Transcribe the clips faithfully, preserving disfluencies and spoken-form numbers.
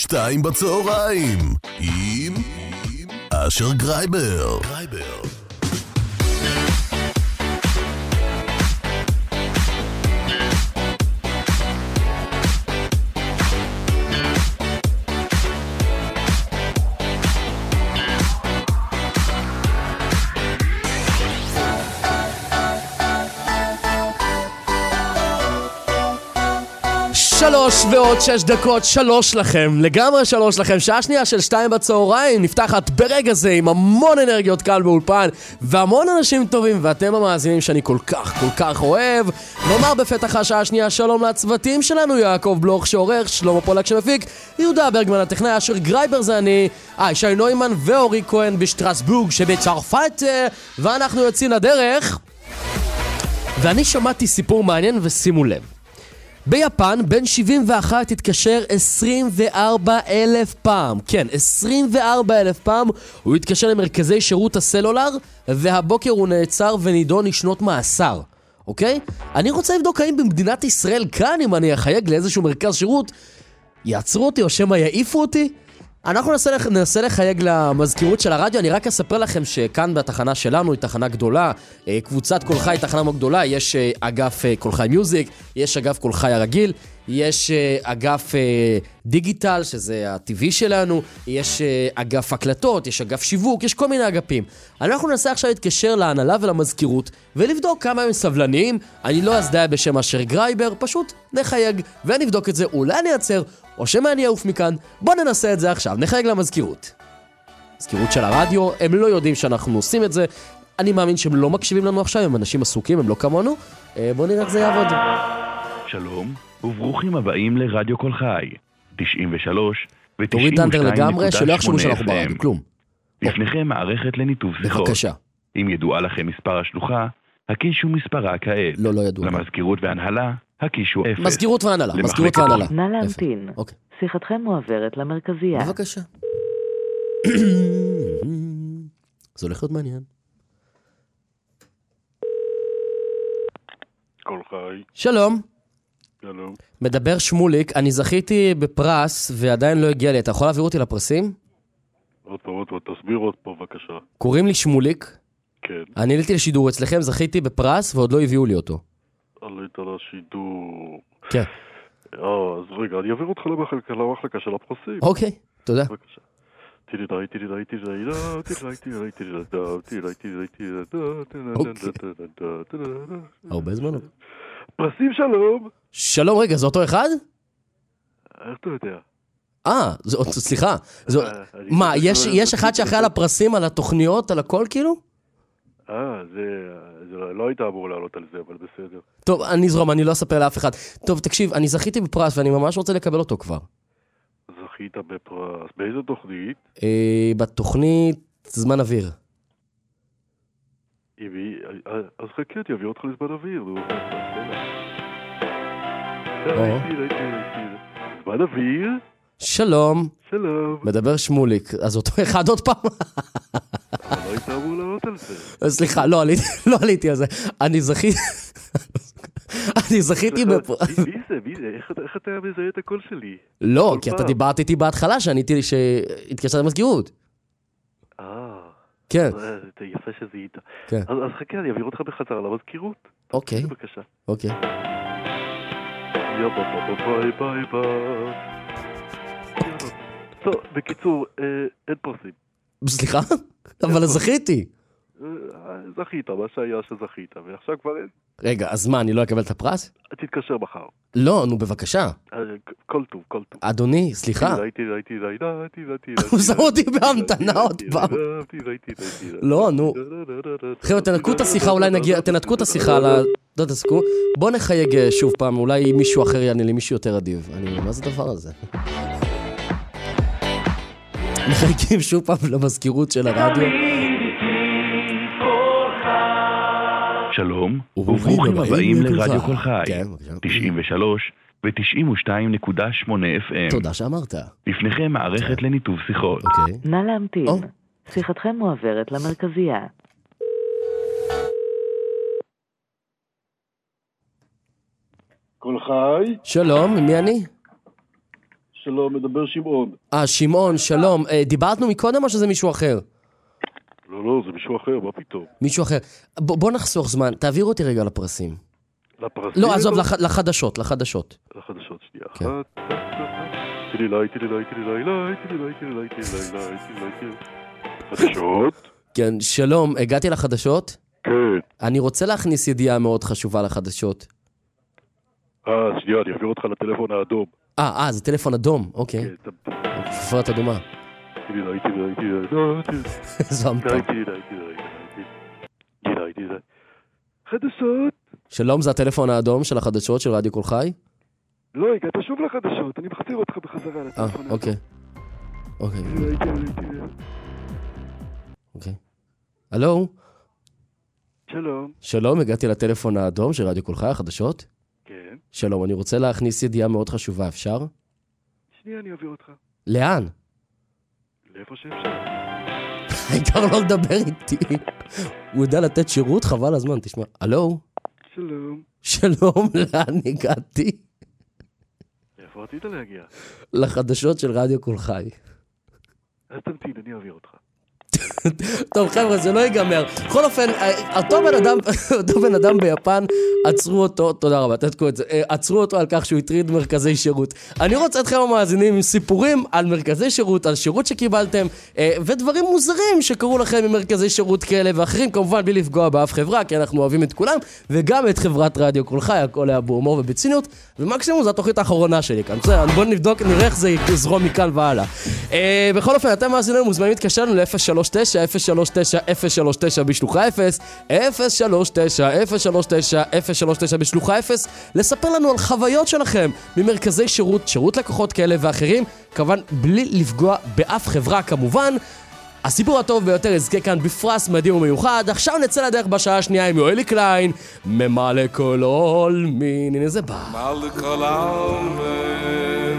שתיים בצהריים עם אשר גרייבר. גרייבר. שלוש ועוד שש דקות, שלוש לכם, לגמרי שלוש לכם. שעה שנייה של שתיים בצהריים נפתחת ברגע זה עם המון אנרגיות קל באולפן והמון אנשים טובים, ואתם המאזינים שאני כל כך כל כך אוהב. נאמר בפתח השעה השנייה שלום לצוותים שלנו: יעקב בלוך שעורך, שלמה פולק שמפיק, יהודה ברגמן הטכנאי, אשר גרייבר זה אני, אה, שי נוימן ואורי כהן בשטרסבורג שבצרפת, ואנחנו יוצאים לדרך. ואני שמעתי סיפור מעניין, ושימו לב, ביפן בן שבעים ואחת התקשר עשרים וארבע אלף פעם. כן, עשרים וארבע אלף פעם הוא התקשר למרכזי שירות הסלולר, והבוקר הוא נעצר ונידון לשנות מאסר. אוקיי? אני רוצה לבדוק האם במדינת ישראל כאן, אם אני אחייג לאיזשהו מרכז שירות, יעצרו אותי או שמא יעיפו אותי? אנחנו ננסה, ננסה לחייג למזכירות של הרדיו. אני רק אספר לכם שכאן בתחנה שלנו היא תחנה גדולה, קבוצת קול חי היא תחנה מאוד גדולה. יש אגף קול חי מיוזיק, יש אגף קול חי הרגיל, יש אגף דיגיטל שזה הטבעי שלנו, יש אגף הקלטות, יש אגף שיווק, יש כל מיני אגפים. אנחנו ננסה עכשיו להתקשר להנהלה ולמזכירות ולבדוק כמה הם סבלניים. אני לא אזדהה בשם אשר גרייבר, פשוט נחייג ונבדוק את זה. אולי אני אעצר או שמא אני אעוף מכאן. בוא ננסה את זה עכשיו, נחייג למזכירות. מזכירות של הרדיו, הם לא יודעים שאנחנו עושים את זה. אני מאמין שהם לא מקשיבים לנו עכשיו, הם אנשים עסוקים, הם לא כמונו. בוא נראה איך זה יעבוד. שלום וברוכים הבאים לרדיו קול חי תשעים ושלוש ו-תשעים ושתיים נקודה שמונה. תוריד דנדר לגמרי, שלא יחשבו שאנחנו ברדיו, כלום. לפניכם מערכת לניתוב שיחות. בבקשה. אם ידועה לכם מספר השלוחה, הקישו מספרה כעת. לא, לא ידוע. למזכירות והנהלה, הקישו אפס. מזכירות והנהלה, מזכירות והנהלה. נא להמתין. שיחתכם מועברת למרכזייה. בבקשה. זה הולך להיות מעניין. קול חי. שלום. שלום. מדבר שמוליק, אני זכיתי בפרס ועדיין לא הגיע לי. אתה יכול להעביר אותי לפרסים? עוד פעם, עוד פעם, תסביר עוד פעם, בבקשה. קוראים לי שמוליק. כן. אני עליתי לשידור אצלכם, זכיתי בפרס ועוד לא הביאו לי אותו. עלית לשידור. כן. אה, אז רגע, אני אעביר אותך למחלקה, למחלקה של הפרסים. אוקיי, תודה. בבקשה. תידי די, תידי די, תידי די, תידי די, תידי די, תידי די, תידי די. הרבה זמן. פרסים שלום. שלום, רגע, זה אותו אחד? איך אתה יודע? אה, סליחה. מה, יש אחד שאחראי על הפרסים, על התוכניות, על הכל כאילו? אה, זה לא היית אמור לעלות על זה, אבל בסדר. טוב, אני זרום, אני לא אספר לאף אחד. טוב, תקשיב, אני זכיתי בפרס ואני ממש רוצה לקבל אותו כבר. זכית בפרס. באיזה תוכנית? בתוכנית זמן אוויר. אז חכה, תביא אותך לזמן אוויר. זמן אוויר? שלום. שלום. מדבר שמוליק. אז אותו אחד עוד פעם. לא היית אמור לעלות על זה. סליחה, לא עליתי על זה. אני זכיתי... אני זכיתי בפרס. מי זה? מי זה? איך אתה מזהה את הקול שלי? לא, כי אתה דיברת איתי בהתחלה שעניתי שהתקשרת למזכירות. אה. כן. זה יפה שזיהית. כן. אז חכה, אני אעביר אותך בחזרה למזכירות. אוקיי. בבקשה. אוקיי. יא ביי ביי ביי ביי. טוב, בקיצור, אין פרסים. סליחה? אבל זכיתי. זכית, מה שהיה שזכית, ועכשיו כבר אין. רגע, אז מה, אני לא אקבל את הפרס? תתקשר מחר. לא, נו בבקשה. כל טוב, כל טוב. אדוני, סליחה. הוא שם אותי בהמתנה עוד פעם. לא, נו. חבר'ה, תנתקו את השיחה, אולי נגיע, תנתקו את השיחה, לא תעסקו. בוא נחייג שוב פעם, אולי מישהו אחר יענה לי, מישהו יותר עדיב. אני, מה זה הדבר הזה? נחייגים שוב פעם למזכירות של הרדיו. שלום, וברוכים הבאים לרדיו קול חי, תשעים ושלוש ו-תשעים ושתיים נקודה שמונה אף אם. תודה שאמרת. לפניכם מערכת לניתוב שיחות. נא להמתין. שיחתכם מועברת למרכזייה. קול חי. שלום, מי אני? שלום, מדבר שמעון. אה, שמעון, שלום. דיברנו מקודם או שזה מישהו אחר? לא, לא, זה מישהו אחר, מה פתאום? מישהו אחר. בוא נחסוך זמן, תעביר אותי רגע לפרסים. לפרסים? לא, עזוב, לחדשות, לחדשות. לחדשות, שנייה. אחת. תראי לי, תראי לי, תראי לי, תראי לי, תראי לי, תראי לי, תראי לי. חדשות? כן, שלום, הגעתי לחדשות? כן. אני רוצה להכניס ידיעה מאוד חשובה לחדשות. אה, שנייה, אני אעביר אותך לטלפון האדום. אה, אה, זה טלפון אדום, אוקיי. כן, כפפת אדומה. תראי לי, תראי לי, תראי לי, תראי לי. זו המפה. תראי לי, תראי לי, תראי לי, תראי לי. חדשות? שלום, זה הטלפון האדום של החדשות של רדיו כל חי? לא, הגעת שוב לחדשות, אני מחזיר אותך בחזרה לטלפון האדום. אה, אוקיי. אוקיי. תראי לי, תראי לי, תראי לי. אוקיי. הלו? שלום. שלום, הגעתי לטלפון האדום של רדיו כל חי, החדשות? כן. שלום, אני רוצה להכניס ידיעה מאוד חשובה, אפשר? שנייה, אני אעביר אותך. לאן? לאיפה שאפשר. העיקר לא לדבר איתי. הוא יודע לתת שירות, חבל הזמן, תשמע. הלו? שלום. שלום, לאן הגעתי? איפה רצית להגיע? לחדשות של רדיו כל חי. אז תמתין, אני אעביר אותך. טוב חבר'ה, זה לא ייגמר. בכל אופן, אותו בן אדם, אותו בן אדם ביפן, עצרו אותו, תודה רבה, תתקו את זה, עצרו אותו על כך שהוא הטריד מרכזי שירות. אני רוצה אתכם המאזינים עם סיפורים על מרכזי שירות, על שירות שקיבלתם, ודברים מוזרים שקרו לכם ממרכזי שירות כאלה ואחרים, כמובן בלי לפגוע באף חברה, כי אנחנו אוהבים את כולם, וגם את חברת רדיו כל חי, הכל היה בהומור ובציניות, ומקסימום זו התוכנית האחרונה שלי כאן. בסדר, בואו נבדוק, נראה איך זה יזרום מכאן והלאה. בכל אופן, אתם מאזינים מוזמנים להתקשר לנו ל-אפס שלוש תשע אפס שלוש תשע אפס שלוש תשע בשלוחה אפס, אפס שלוש תשע אפס שלוש תשע אפס שלוש תשע בשלוחה אפס, לספר לנו על חוויות שלכם ממרכזי שירות, שירות לקוחות כאלה ואחרים, כמובן בלי לפגוע באף חברה כמובן. הסיפור הטוב ביותר יזכה כאן בפרס מדהים ומיוחד. עכשיו נצא לדרך בשעה השנייה עם יואלי קליין, ממלא כל עולמין. הנה זה בא. ממלא כל עולמין,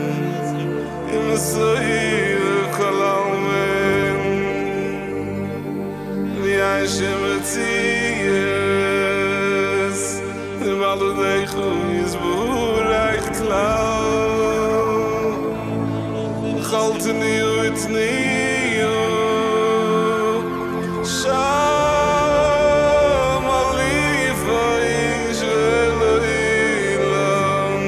עם הסעיר כל עולמין, ויהי שמציאס, ומלא דייכו יסבורך כלל, חלטני ותני שם עליפה איש אלוהים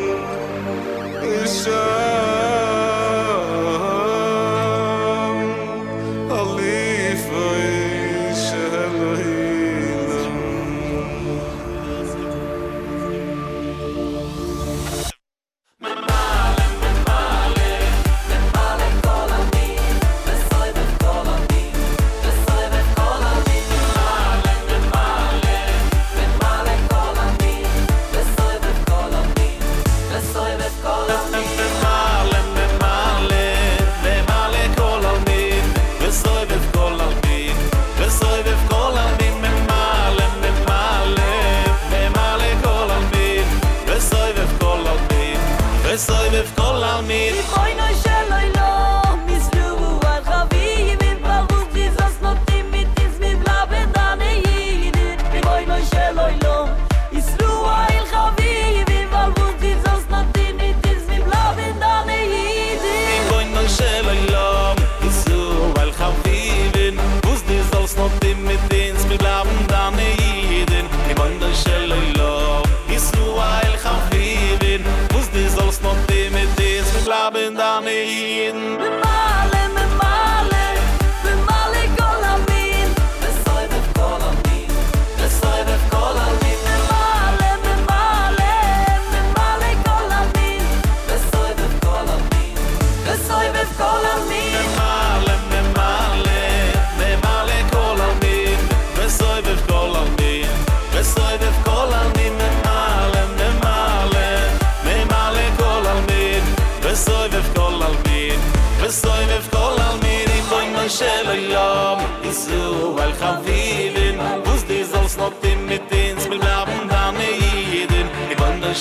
שם עליפה איש אלוהים.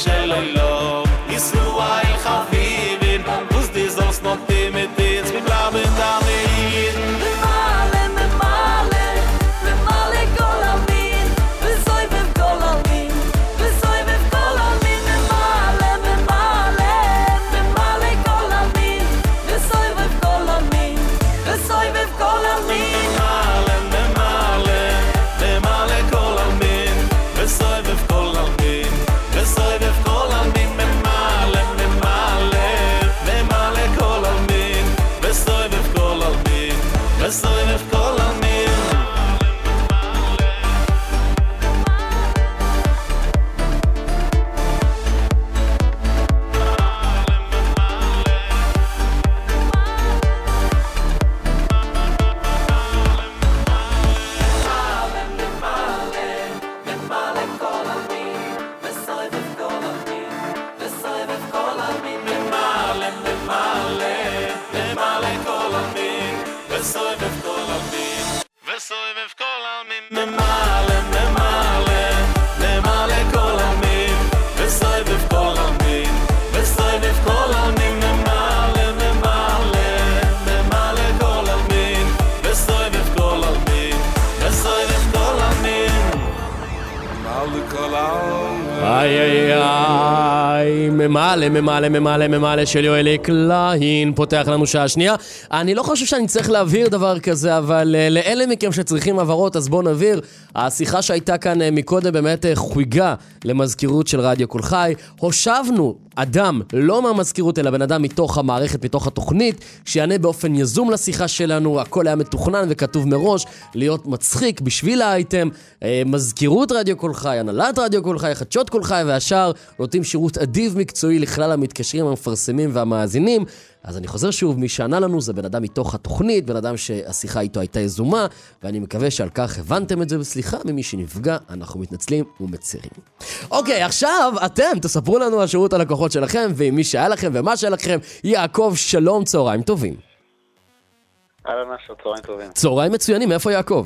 Shall I love Israel Chavivin, who's this all not mit ins mit bleiben וסובב כל עלמין, וסובב כל עלמין, ממלא, ממלא, ממלא כל עלמין, וסובב כל עלמין, וסובב כל עלמין, ממלא, ממלא, ממלא כל עלמין, וסובב כל עלמין, וסובב כל עלמין, ממלא כל עלמין. איי איי איי, ממלא, ממלא, ממלא, ממלא של יואל קליין, פותח לנו שעה שנייה. אני לא חושב שאני צריך להבהיר דבר כזה, אבל uh, לאלה מכם שצריכים עברות, אז בואו נבהיר. השיחה שהייתה כאן uh, מקודם באמת uh, חויגה למזכירות של רדיו כל חי. הושבנו אדם, לא מהמזכירות, אלא בן אדם מתוך המערכת, מתוך התוכנית, שיענה באופן יזום לשיחה שלנו. הכל היה מתוכנן וכתוב מראש, להיות מצחיק בשביל האייטם. Uh, מזכירות רדיו כל חי, הנהלת רדיו כל חי, חדשות כל חי והשאר, נותנים שירות אדיב מקצועי לכלל המתקשרים, המפרסמים והמאזינים. אז אני חוזר שוב, מי שענה לנו זה בן אדם מתוך התוכנית, בן אדם שהשיחה איתו הייתה יזומה, ואני מקווה שעל כך הבנתם את זה בסליחה ממי שנפגע, אנחנו מתנצלים ומצירים. אוקיי, עכשיו אתם תספרו לנו על שירות הלקוחות שלכם, ועם מי שהיה לכם ומה שהיה לכם. יעקב, שלום, צהריים טובים. אהלן אשר, צהריים טובים. צהריים מצוינים, איפה יעקב?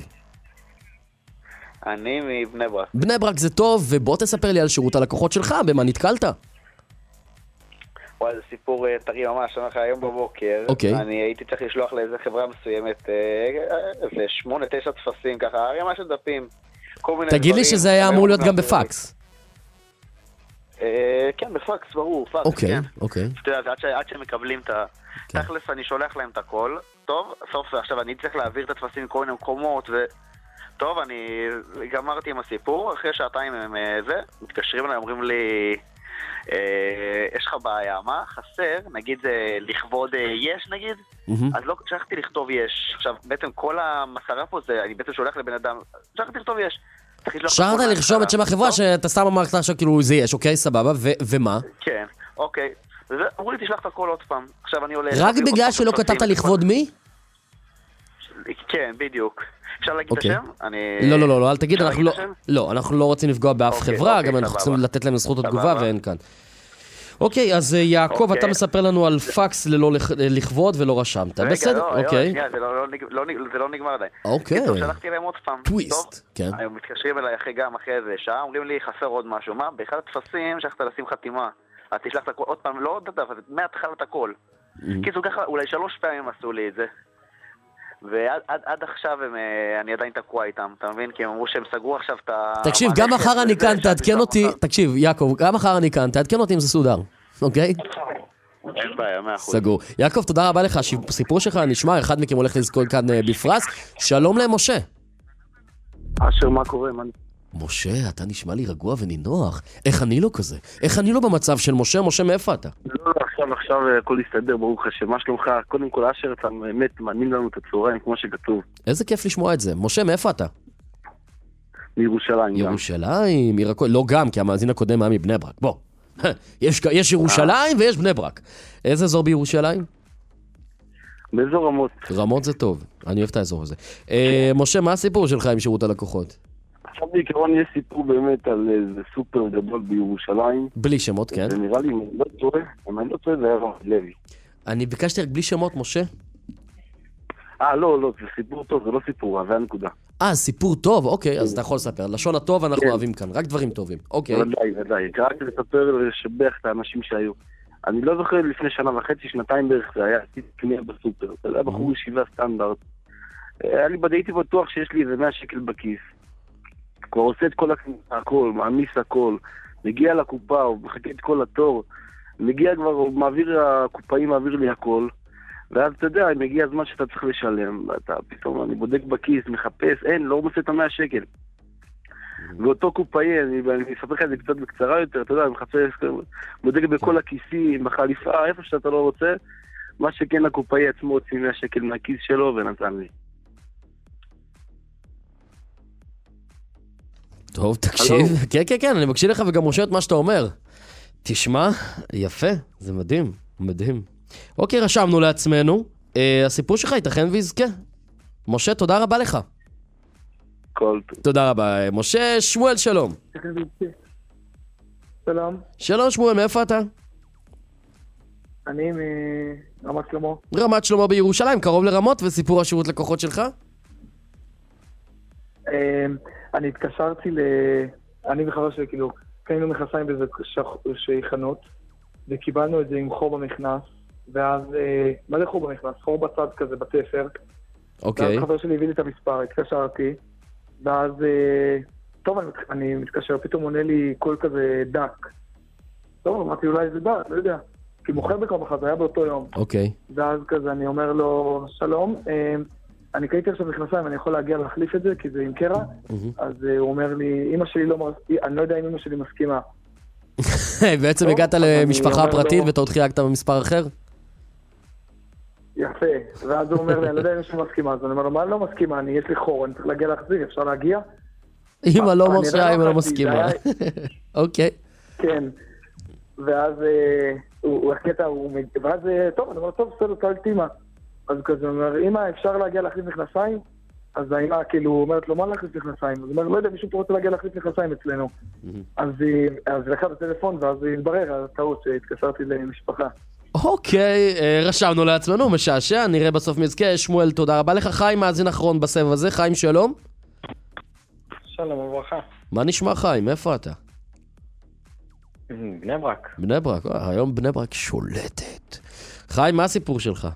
אני מבני ברק. בני ברק זה טוב, ובוא תספר לי על שירות הלקוחות שלך, במה נתקלת? וואי, זה סיפור טרי ממש, אני אומר לך, היום בבוקר, אוקיי. אני הייתי צריך לשלוח לאיזה חברה מסוימת, איזה שמונה, תשע תפסים, ככה, הרמה של דפים, כל מיני דברים. תגיד לי שזה היה אמור להיות גם בפקס. כן, בפקס, ברור, פקס, אוקיי, כן. אוקיי. אתה יודע, עד שהם מקבלים את ה... תכלס, אני שולח להם את הכל, טוב, סוף, עכשיו אני צריך להעביר את התפסים מכל מיני מקומות, ו... טוב, אני גמרתי עם הסיפור, אחרי שעתיים הם זה, מתקשרים אליי, אומרים לי, יש לך בעיה, מה? חסר, נגיד זה לכבוד יש נגיד, אז לא, שכחתי לכתוב יש. עכשיו, בעצם כל המסרה פה זה, אני בעצם שולח לבן אדם, שכחתי לכתוב יש. שכחת לרשום את שם החברה שאתה סתם אמרת עכשיו כאילו זה יש, אוקיי, סבבה, ומה? כן, אוקיי. אמרו לי תשלח את הכל עוד פעם. עכשיו אני הולך... רק בגלל שלא כתבת לכבוד מי? כן, בדיוק. אפשר להגיד את השם? לא, לא, לא, אל תגיד, אנחנו לא... לא, אנחנו לא רוצים לפגוע באף חברה, גם אנחנו צריכים לתת להם זכות התגובה ואין כאן. אוקיי, אז יעקב, אתה מספר לנו על פקס ללא לכבוד ולא רשמת. בסדר, אוקיי. רגע, זה לא נגמר עדיין. אוקיי. טוב, שלחתי להם עוד פעם. טוויסט, כן. הם מתקשרים אליי אחרי גם אחרי איזה שעה, אומרים לי חסר עוד משהו. מה? באחד התפסים שכחת לשים חתימה. אז תשלח את הכל, עוד פעם, לא עוד דף, מהתחלת הכל. קיצור ככה, אולי שלוש פעמים עשו לי את זה. ועד עד, עד עכשיו הם, אני עדיין תקוע איתם, אתה מבין? כי הם אמרו שהם סגרו עכשיו את ה... תקשיב, גם מחר אני כאן, תעדכן אותי, תקשיב, יעקב, גם מחר אני כאן, תעדכן אותי אם זה סודר, אוקיי? אין בעיה, מאה אחוז. סגור. יעקב, תודה רבה לך, הסיפור שלך נשמע, אחד מכם הולך לזכור כאן בפרס. שלום למשה. אשר, מה קורה? משה, אתה נשמע לי רגוע ונינוח. איך אני לא כזה? איך אני לא במצב של משה? משה, מאיפה אתה? לא, עכשיו, עכשיו הכל יסתדר, ברוך השם. מה שלומך? קודם כל, אשר, אתה באמת מעניין לנו את הצהריים, כמו שכתוב. איזה כיף לשמוע את זה. משה, מאיפה אתה? מירושלים. ירושלים, ירקו... לא גם, כי המאזין הקודם היה מבני ברק. בוא. יש, יש ירושלים ויש בני ברק. איזה אזור בירושלים? באזור רמות. רמות זה טוב. אני אוהב את האזור הזה. אה, משה, מה הסיפור שלך עם שירות הלקוחות? עכשיו בעיקרון יש סיפור באמת על איזה סופר גדול בירושלים. בלי שמות, כן. זה נראה לי, אם אני לא טועה, אם אני לא טועה, זה היה רמי לוי. אני ביקשתי רק בלי שמות, משה. אה, לא, לא, זה סיפור טוב, זה לא סיפור, זה הנקודה. אה, סיפור טוב, אוקיי, אז אתה יכול לספר. לשון הטוב אנחנו אוהבים כאן, רק דברים טובים. אוקיי. ודאי, ודאי. רק לספר, לשבח את האנשים שהיו. אני לא זוכר לפני שנה וחצי, שנתיים בערך, זה היה קנייה בסופר. זה היה בחור ישיבה סטנדרט. אני הייתי בטוח שיש לי איזה מאה שקל בכיס. כבר עושה את כל הכל, מעמיס הכל, מגיע לקופה, הוא מחכה את כל התור, מגיע כבר, הוא מעביר, הקופאי מעביר לי הכל, ואז אתה יודע, מגיע הזמן שאתה צריך לשלם, ואתה פתאום, אני בודק בכיס, מחפש, אין, לא מוצא את המאה שקל. ואותו קופאי, אני, אני אספר לך את זה קצת בקצרה יותר, אתה יודע, אני מחפש, בודק בכל הכיסים, בחליפה, איפה שאתה לא רוצה, מה שכן הקופאי עצמו הוציא מאה שקל מהכיס שלו ונתן לי. טוב, תקשיב. כן, כן, כן, אני מקשיב לך וגם משה את מה שאתה אומר. תשמע, יפה, זה מדהים, מדהים. אוקיי, רשמנו לעצמנו. אה, הסיפור שלך ייתכן ויזכה. משה, תודה רבה לך. כל טוב. תודה רבה. משה, שמואל, שלום. שלום. שלום, שמואל, מאיפה אתה? אני מרמת שלמה. רמת שלמה בירושלים, קרוב לרמות, וסיפור השירות לקוחות שלך? אני התקשרתי ל... אני וחבר שלי, כאילו, קנינו מכנסיים באיזושהי חנות, וקיבלנו את זה עם חור במכנס, ואז, מה זה חור במכנס? חור בצד כזה, בתפר. אוקיי. ואז חבר שלי הביא לי את המספר, התקשרתי, ואז, טוב, אני מתקשר, פתאום עונה לי קול כזה דק. טוב, אמרתי, אולי זה דק, לא יודע. כי מוכר בכל מחר, זה היה באותו יום. אוקיי. ואז כזה, אני אומר לו, שלום, אני קייתי עכשיו מכנסיים, אני יכול להגיע להחליף את זה, כי זה עם קרע. אז הוא אומר לי, אמא שלי לא, אני לא יודע אם אמא שלי מסכימה. בעצם הגעת למשפחה פרטית ואתה עוד חילקת במספר אחר? יפה. ואז הוא אומר לי, אני לא יודע אם אמא שלי מסכימה. אז אני אומר לו, מה לא מסכימה? יש לי חור, אני צריך להגיע להחזיר, אפשר להגיע? אמא לא מרשה, אמא לא מסכימה. אוקיי. כן. ואז הוא הקטע, ואז טוב, אני אומר, טוב, בסדר, תלתי אמא. אז כזה אומר, אמא, אפשר להגיע להחליף מכנסיים? אז האמא כאילו אומרת לו, מה להחליף מכנסיים? אז הוא אומר, לא יודע, מישהו פה רוצה להגיע להחליף מכנסיים אצלנו. אז היא לקחה בטלפון, ואז היא התברר על הטעות שהתקשרתי למשפחה. אוקיי, רשמנו לעצמנו, משעשע, נראה בסוף מזכה. שמואל, תודה רבה לך. חיים, מאזין אחרון בסבב הזה. חיים, שלום. שלום, וברכה. מה נשמע, חיים? איפה אתה? בני ברק. בני ברק, היום בני ברק שולטת. חיים, מה הסיפור שלך?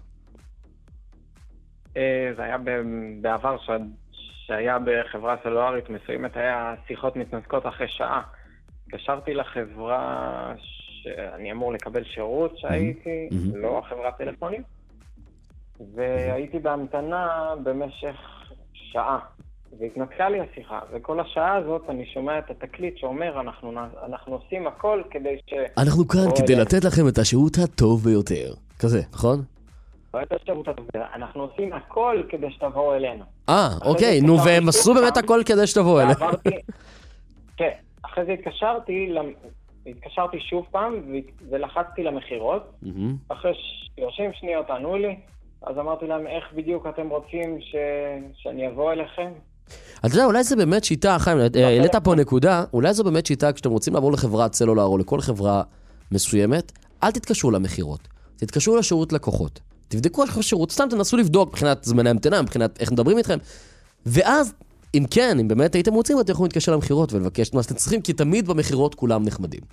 זה היה בעבר שהיה בחברה סלולרית מסוימת, היה שיחות מתנתקות אחרי שעה. התקשרתי לחברה שאני אמור לקבל שירות שהייתי, לא החברת טלפונים, והייתי בהמתנה במשך שעה. והתנתקה לי השיחה, וכל השעה הזאת אני שומע את התקליט שאומר, אנחנו, אנחנו עושים הכל כדי ש... אנחנו כאן כדי לתת לכם את השירות הטוב ביותר. כזה, נכון? לא את השירות הטוב ביותר, אנחנו עושים הכל כדי שתבואו אלינו. אה, אוקיי, נו, והם עשו באמת הכל כדי שתבואו אלינו. כן, אחרי זה התקשרתי, התקשרתי שוב פעם, ולחצתי למחירות. אחרי שלושים שניות ענו לי, אז אמרתי להם, איך בדיוק אתם רוצים שאני אבוא אליכם? אתה יודע, אולי זה באמת שיטה, חיים, העלית פה נקודה, אולי זו באמת שיטה, כשאתם רוצים לעבור לחברת סלולר או לכל חברה מסוימת, אל תתקשרו למחירות, תתקשרו לשירות לקוחות, תבדקו על שירות, סתם תנסו לבדוק מבחינת זמני המתנה, מבחינת איך מדברים איתכם, ואז, אם כן, אם באמת הייתם רוצים, אתם יכולים להתקשר למחירות ולבקש את מה שאתם צריכים, כי תמיד במחירות כולם נחמדים.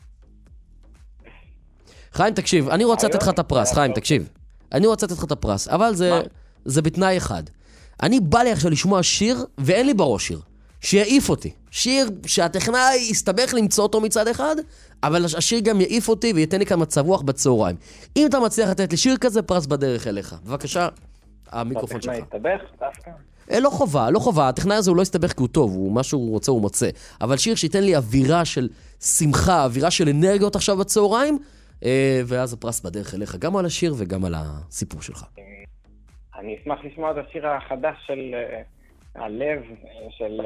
חיים, תקשיב, אני רוצה לתת לך את הפרס, חיים, תקשיב. אני רוצה לתת לך את הפרס, אבל זה, זה בתנאי אחד. אני בא לי עכשיו לשמוע שיר, ואין לי בראש שיר. שיעיף אותי. שיר שהטכנאי יסתבך למצוא אותו מצד אחד, אבל השיר גם יעיף אותי וייתן לי כאן מצב רוח בצהריים. אם אתה מצליח לתת לי שיר כזה, פרס בדרך אליך. בבקשה, המיקרופון שלך. הטכנאי יסתבך דווקא? לא חובה, לא חובה. הטכנאי הזה הוא לא יסתבך כי הוא טוב, הוא מה שהוא רוצה הוא מוצא. אבל שיר שייתן לי אווירה של שמחה, אווירה של אנרגיות עכשיו בצהריים, ואז הפרס בדרך אליך, גם על השיר וגם על הסיפור שלך. אני אשמח לשמוע את השיר החדש של הלב, של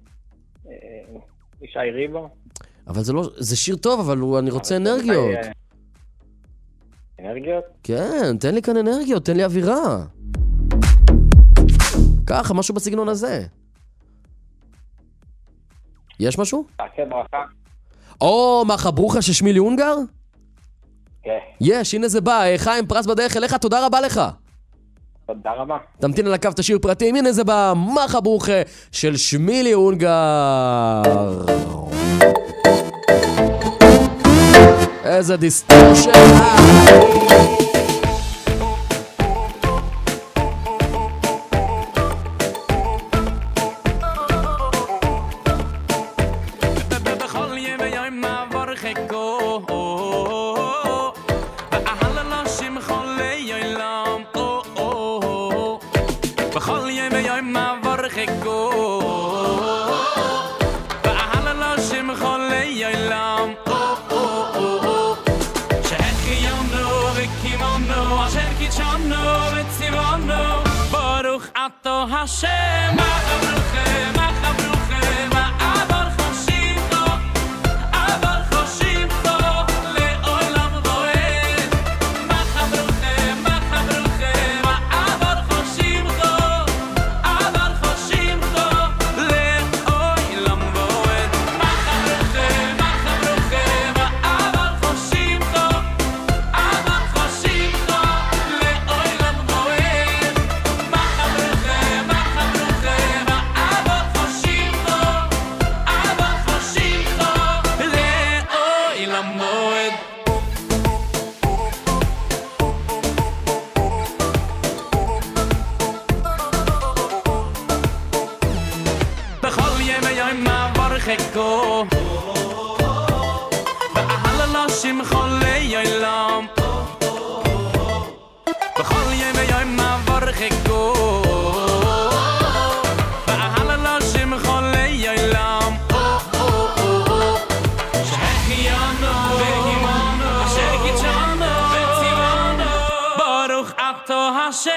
ישי ריבו. אבל זה לא, זה שיר טוב, אבל אני רוצה אנרגיות. אנרגיות? כן, תן לי כאן אנרגיות, תן לי אווירה. ככה, משהו בסגנון הזה. יש משהו? תעשה ברכה. או, מחה ברוכה ששמי לי הונגר? כן. יש, הנה זה בא. חיים, פרס בדרך אליך, תודה רבה לך. תודה רבה. תמתין על הקו, תשאיר פרטים, הנה זה בא. מחה ברוכה של שמילי הונגר. איזה דיסטורשן. Hashem, Machabruchem, Machabruchem, Abar Choshimcho, Abar Choshimcho, Le'olam Voed. Machabruchem, Machabruchem, Abar Choshimcho, Abar Choshimcho, Le'olam Voed. Machabruchem, Machabruchem, Abar Choshimcho, Abar Choshimcho. ברחקו ואהל אנשים חולי עולם בכל ימי יום ברחקו ואהל אנשים חולי עולם שהחיינו והימנו אשר קידשנו וציוונו ברוך אתה השם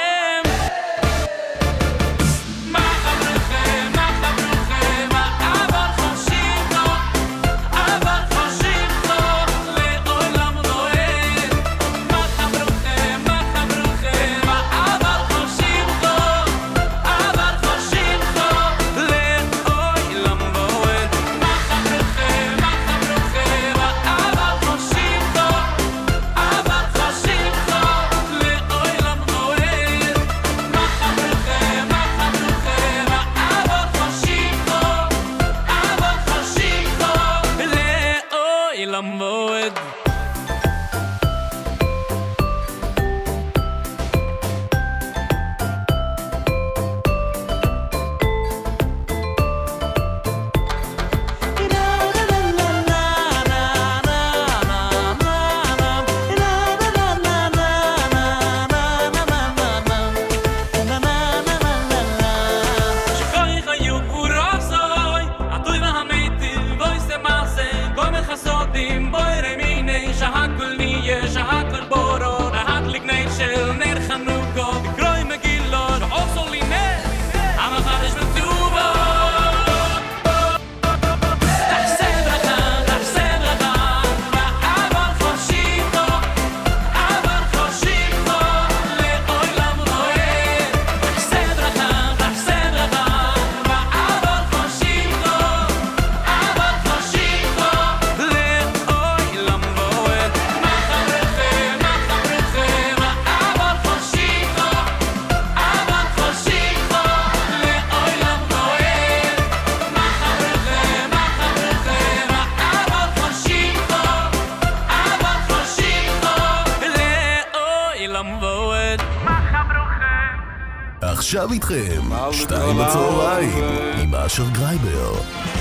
עכשיו איתכם, שתיים בצהריים, עם אשר גרייבר.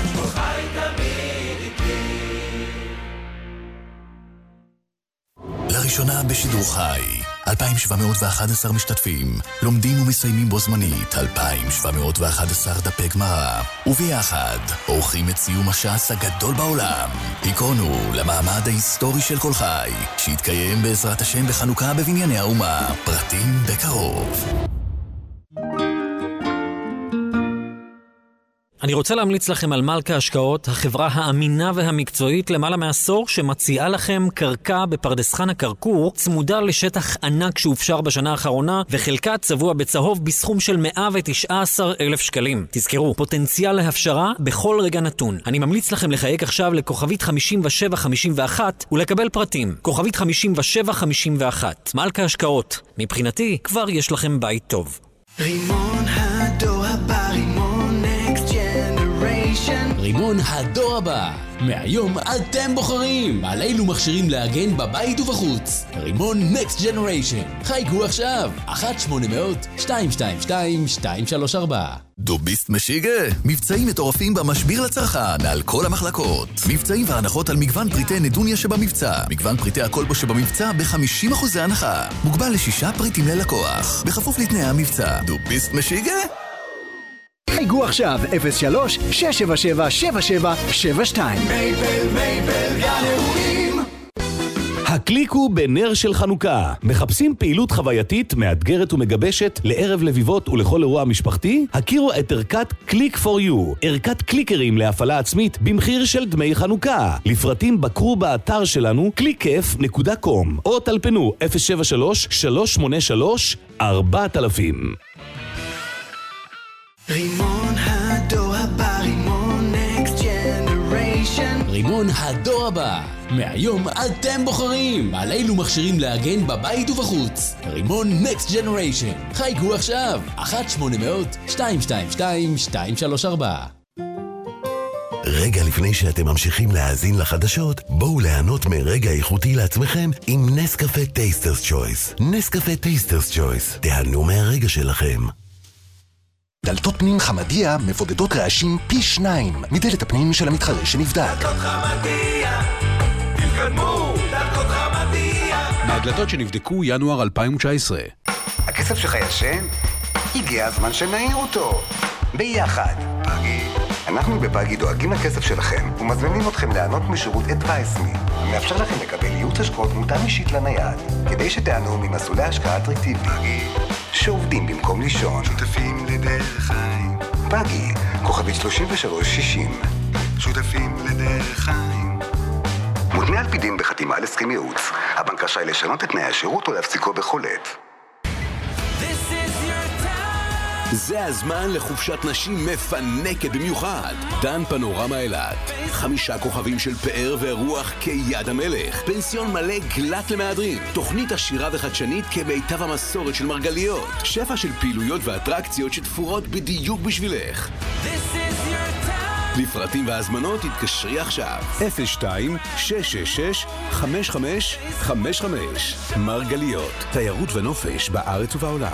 לראשונה בשידור חי, אלפיים שבע מאות ואחת עשרה משתתפים, לומדים ומסיימים בו זמנית, אלפיים שבע מאות ואחת עשרה דפי גמרא, וביחד עורכים את סיום הש"ס הגדול בעולם. היכונו למעמד ההיסטורי של כל חי, שיתקיים בעזרת השם בחנוכה בבנייני האומה, פרטים בקרוב. אני רוצה להמליץ לכם על מלכה השקעות, החברה האמינה והמקצועית למעלה מעשור שמציעה לכם קרקע בפרדס חנה כרכור, צמודה לשטח ענק שהופשר בשנה האחרונה, וחלקה צבוע בצהוב בסכום של מאה ותשעה עשר אלף שקלים. תזכרו, פוטנציאל להפשרה בכל רגע נתון. אני ממליץ לכם לחייק עכשיו לכוכבית חמישים ושבע חמישים ואחת ולקבל פרטים. כוכבית חמישים ושבע חמישים ואחת. מלכה השקעות. מבחינתי, כבר יש לכם בית טוב. רימון הדור הבא, רימון נקסט ג'נריישן. רימון הדור הבא. מהיום אתם בוחרים על אילו מכשירים להגן בבית ובחוץ. רימון נקסט ג'נריישן. חייגו עכשיו. אחת שמונה מאות שתיים שתיים שתיים שתיים שלוש ארבע. דוביסט משיגה, מבצעים מטורפים במשביר לצרכן על כל המחלקות. מבצעים והנחות על מגוון פריטי נדוניה שבמבצע, מגוון פריטי הקולבו שבמבצע ב-חמישים אחוז הנחה. מוגבל לשישה פריטים ללקוח, בכפוף לתנאי המבצע. דוביסט משיגה? חייגו עכשיו אפס שלוש שש שבע שבע שבע שבע שבע שתיים. מייבל מייבל גן אירועים. הקליק הוא בנר של חנוכה. מחפשים פעילות חווייתית, מאתגרת ומגבשת לערב לביבות ולכל אירוע משפחתי? הכירו את ערכת קליק פור יו, ערכת קליקרים להפעלה עצמית במחיר של דמי חנוכה. לפרטים בקרו באתר שלנו קליק אף נקודה קום או טלפנו אפס שבע שלוש שלוש שמונה שלוש ארבע אלפים. רימון הדור הבא, רימון נקסט ג'נריישן. רימון הדור הבא. מהיום אתם בוחרים על אילו מכשירים להגן בבית ובחוץ. רימון נקסט ג'נריישן. חייגו עכשיו. אחת שמונה מאות שתיים שתיים שתיים שתיים שלוש ארבע. רגע לפני שאתם ממשיכים להאזין לחדשות, בואו ליהנות מרגע איכותי לעצמכם עם נסקפה טייסטרס צ'ויס. נסקפה טייסטרס צ'ויס. תיהנו מהרגע שלכם. דלתות פנים חמדיה מבודדות רעשים פי שניים מדלת הפנים של המתחרה שנבדק. דלתות חמדיה, תתקדמו, דלתות חמדיה. מהדלתות שנבדקו ינואר אלפיים תשע עשרה. הכסף שלך ישן? הגיע הזמן שנעיר אותו. ביחד. פאגי. אנחנו בפאגי דואגים לכסף שלכם ומזמינים אתכם לענות משירות Advice Me, המאפשר לכם לקבל ייעוץ השקעות מותאם אישית לנייד, כדי שתענו ממסלולי השקעה אטרקטיביים. פאגי. שעובדים במקום לישון. שותפים לדרך חיים. פאגי. כוכבית שלושים ושלוש שישים. שותפים לדרך חיים. מותנה על פי דין בחתימה על הסכם ייעוץ. הבנק רשאי לשנות את תנאי השירות או להפסיקו בכל עת. זה הזמן לחופשת נשים מפנקת במיוחד. דן פנורמה אילת. חמישה כוכבים של פאר ורוח כיד המלך. פנסיון מלא גלת למהדרין. תוכנית עשירה וחדשנית כמיטב המסורת של מרגליות. שפע של פעילויות ואטרקציות שתפורות בדיוק בשבילך. לפרטים והזמנות תתקשרי עכשיו. אפס שתיים שש שש שש חמש חמש חמש חמש. מרגליות. תיירות ונופש בארץ ובעולם.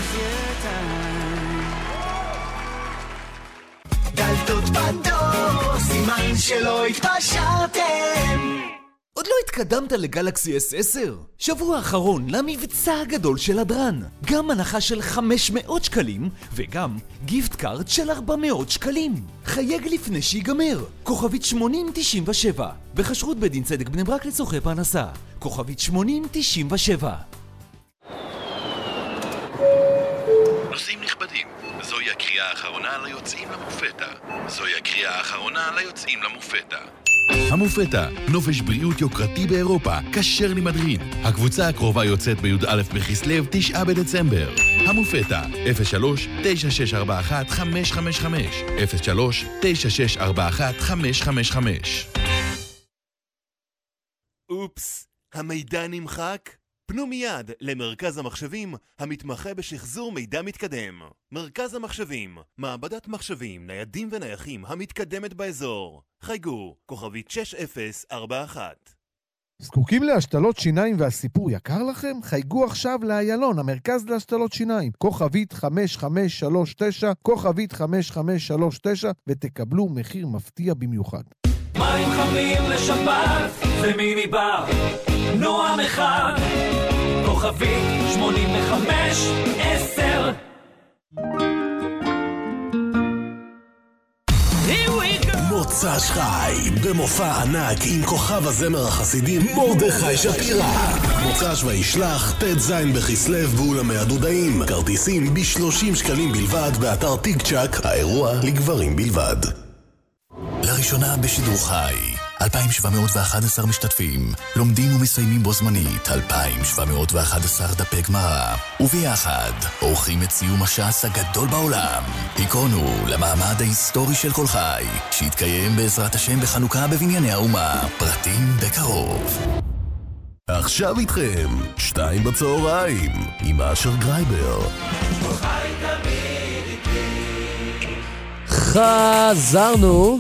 דלתות בדור, סימן שלא התפשרתם. עוד לא התקדמת לגלקסי אס עשר? שבוע האחרון למבצע הגדול של הדרן. גם הנחה של חמש מאות שקלים וגם גיפט קארד של ארבע מאות שקלים. חייג לפני שיגמר. כוכבית שמונים תשעים ושבע. בחשרות בדין צדק בני ברק לצורכי פרנסה. כוכבית שמונים תשעים ושבע. נוסעים נכבדים, זוהי הקריאה האחרונה ליוצאים למופתע. זוהי הקריאה האחרונה ליוצאים למופתע. המופתע, נופש בריאות יוקרתי באירופה, כשר למדרין. הקבוצה הקרובה יוצאת בי"א בכסלו, תשעה בדצמבר. המופתע, אפס שלוש תשע שש ארבע אחת חמש חמש חמש, אפס שלוש תשע שש ארבע אחת חמש חמש חמש. אופס, המידע נמחק? פנו מיד למרכז המחשבים המתמחה בשחזור מידע מתקדם. מרכז המחשבים, מעבדת מחשבים, ניידים ונייחים המתקדמת באזור. חייגו, כוכבית שש אפס ארבע אחת. זקוקים להשתלות שיניים והסיפור יקר לכם? חייגו עכשיו לאיילון, המרכז להשתלות שיניים. כוכבית חמש חמש שלוש תשע, כוכבית חמש חמש שלוש תשע, ותקבלו מחיר מפתיע במיוחד. מים חמים לשבת ומיני בר נועם אחד כוכבית שמונים וחמש עשר. מוצא שחי במופע ענק עם כוכב הזמר החסידים מרדכי שפירא. מוצא שווה ישלח ת' בכסלו באולמי הדודאים. כרטיסים ב-שלושים שקלים בלבד באתר טיק צ'ק. האירוע לגברים בלבד. לראשונה בשידור חי, אלפיים שבע מאות ואחת עשרה משתתפים, לומדים ומסיימים בו זמנית אלפיים שבע מאות ואחת עשרה דפי גמרא, וביחד עורכים את סיום הש"ס הגדול בעולם. היכונו למעמד ההיסטורי של כל חי, שיתקיים בעזרת השם בחנוכה בבנייני האומה. פרטים בקרוב. עכשיו איתכם, שתיים בצהריים, עם אשר גרייבר. חזרנו.